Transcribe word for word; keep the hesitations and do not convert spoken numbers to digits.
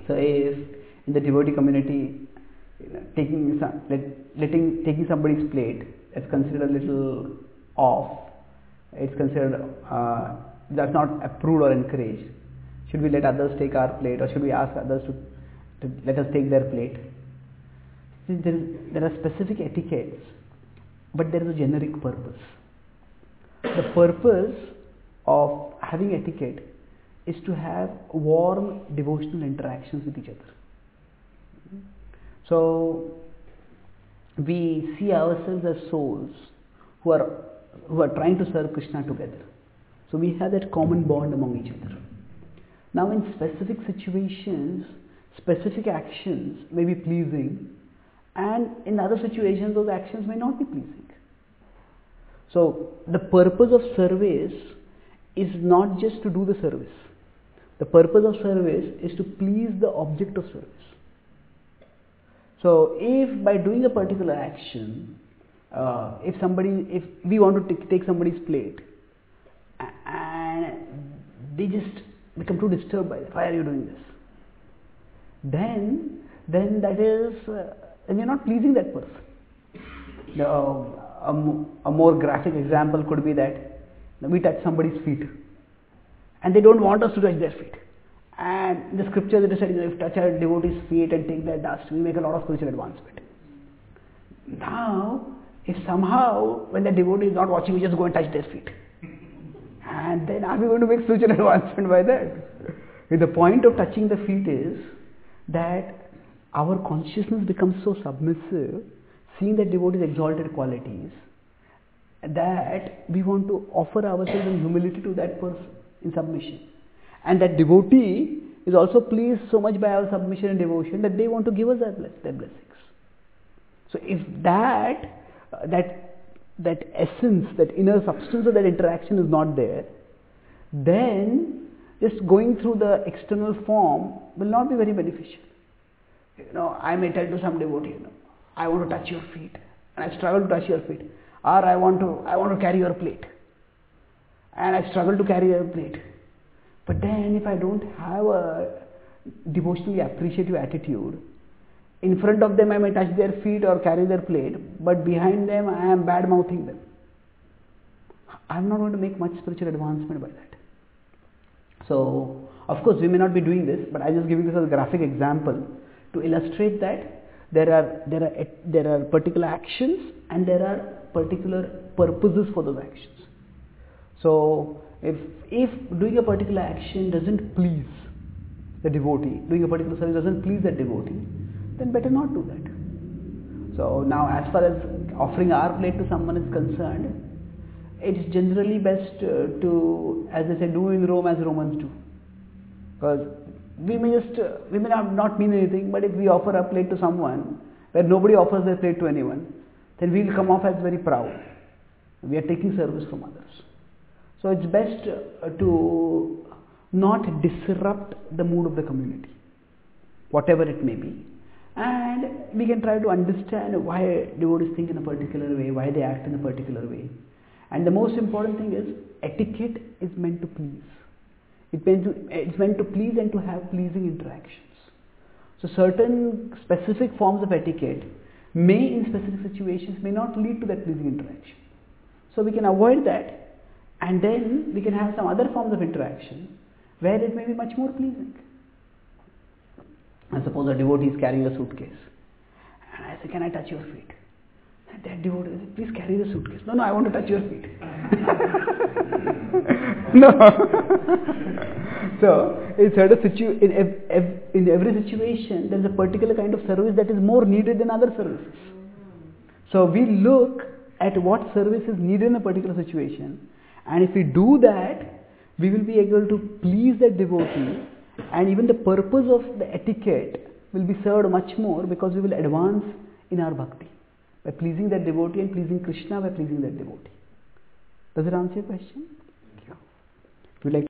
So if in the devotee community, you know, taking some, let, letting taking somebody's plate is considered a little off, it's considered uh, that's not approved or encouraged. Should we let others take our plate, or should we ask others to, to let us take their plate? There, is, there are specific etiquettes, but there is a generic purpose. The purpose of having etiquette is to have warm devotional interactions with each other. So we see ourselves as souls who are who are trying to serve Krishna together. So we have that common bond among each other. Now in specific situations, specific actions may be pleasing, and in other situations those actions may not be pleasing. So the purpose of service is not just to do the service. The purpose of service is to please the object of service. So if by doing a particular action, uh, if somebody, if we want to t- take somebody's plate and they just become too disturbed by that, why are you doing this? Then, then that is, uh, and you're not pleasing that person. The, uh, a, a more graphic example could be that we touch somebody's feet and they don't want us to touch their feet. And in the scripture they said, if touch our devotee's feet and take their dust, we make a lot of spiritual advancement. Now, if somehow when the devotee is not watching, we just go and touch their feet, and then are we going to make spiritual advancement by that? The point of touching the feet is that our consciousness becomes so submissive, seeing that devotee's exalted qualities, that we want to offer ourselves in humility to that person in submission. And that devotee is also pleased so much by our submission and devotion that they want to give us their, bless, their blessings. So if that, uh, that, that essence, that inner substance of that interaction is not there, then just going through the external form will not be very beneficial. You know, I may tell to some devotee, you know, I want to touch your feet, and I struggle to touch your feet. Or I want to, I want to carry your plate, and I struggle to carry your plate. But then if I don't have a devotionally appreciative attitude, in front of them I may touch their feet or carry their plate, but behind them I am bad-mouthing them. I am not going to make much spiritual advancement by that. So, of course we may not be doing this, but I am just giving this as a graphic example to illustrate that there are, there are, there are particular actions and there are particular purposes for those actions. So, if, if doing a particular action doesn't please the devotee, doing a particular service doesn't please that devotee, then better not do that. So now as far as offering our plate to someone is concerned, it's generally best uh, to, as they say, do in Rome as Romans do. Because we may just, uh, we may not, not mean anything, but if we offer a plate to someone where nobody offers their plate to anyone, then we'll come off as very proud. We are taking service from others. So it's best uh, to not disrupt the mood of the community, whatever it may be. And we can try to understand why devotees think in a particular way, why they act in a particular way. And the most important thing is, etiquette is meant to please. It meant to, it's meant to please and to have pleasing interactions. So certain specific forms of etiquette may in specific situations may not lead to that pleasing interaction. So we can avoid that, and then we can have some other forms of interaction where it may be much more pleasing. I suppose a devotee is carrying a suitcase, and I say, can I touch your feet? And that devotee says, please carry the suitcase. No, no, I want to touch your feet. No. So, in, certain situ- in, ev- ev- in every situation, there is a particular kind of service that is more needed than other services. So, we look at what service is needed in a particular situation, and if we do that, we will be able to please that devotee, and even the purpose of the etiquette will be served much more, because we will advance in our bhakti by pleasing that devotee and pleasing Krishna by pleasing that devotee. Does it answer your question? Yeah. Would you like